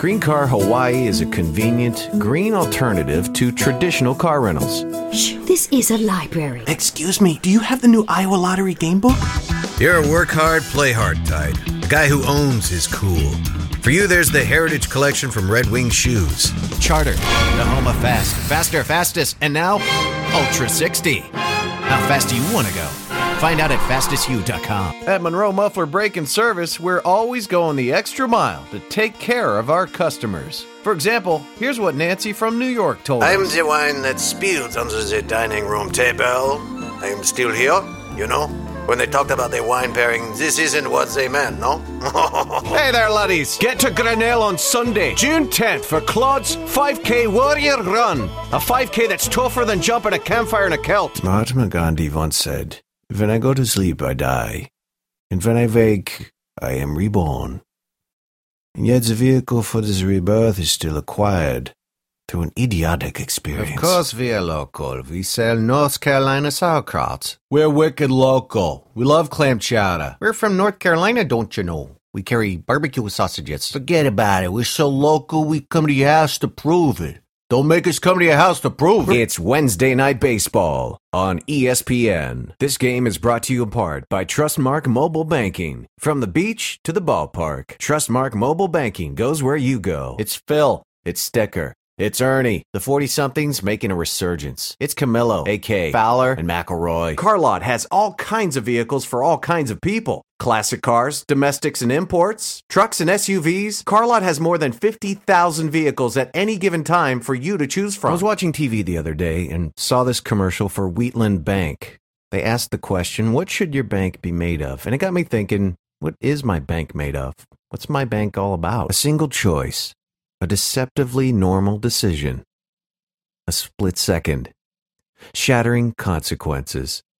Green Car Hawaii is a convenient, green alternative to traditional car rentals. Shh, this is a library. Excuse me, do you have the new Iowa Lottery game book? You're a work hard, play hard type. A guy who owns his cool. For you, there's the Heritage Collection from Red Wing Shoes. Charter, the home of fast, faster, fastest, and now Ultra 60. How fast do you want to go? Find out at fastesthue.com. At Monroe Muffler Brake and Service, we're always going the extra mile to take care of our customers. For example, here's what Nancy from New York told us. I'm the one that spilled under the dining room table. I'm still here, you know? When they talked about their wine pairing, this isn't what they meant, no? Hey there, laddies. Get to Grinnell on Sunday, June 10th for Claude's 5K Warrior Run. A 5K that's tougher than jumping a campfire in a kilt. Mahatma Gandhi once said, "When I go to sleep, I die. And when I wake, I am reborn." And yet the vehicle for this rebirth is still acquired through an idiotic experience. Of course we are local. We sell North Carolina sauerkraut. We're wicked local. We love clam chowder. We're from North Carolina, don't you know? We carry barbecue sausages. Forget about it. We're so local, we come to your house to prove it. Don't make us come to your house to prove it. It's Wednesday Night Baseball on ESPN. This game is brought to you in part by Trustmark Mobile Banking. From the beach to the ballpark, Trustmark Mobile Banking goes where you go. It's Phil. It's Sticker. It's Ernie, the 40-somethings making a resurgence. It's Camillo, A.K., Fowler, and McElroy. Carlot has all kinds of vehicles for all kinds of people. Classic cars, domestics and imports, trucks and SUVs. Carlot has more than 50,000 vehicles at any given time for you to choose from. I was watching TV the other day and saw this commercial for Wheatland Bank. They asked the question, what should your bank be made of? And it got me thinking, what is my bank made of? What's my bank all about? A single choice. A deceptively normal decision. A split second. Shattering consequences.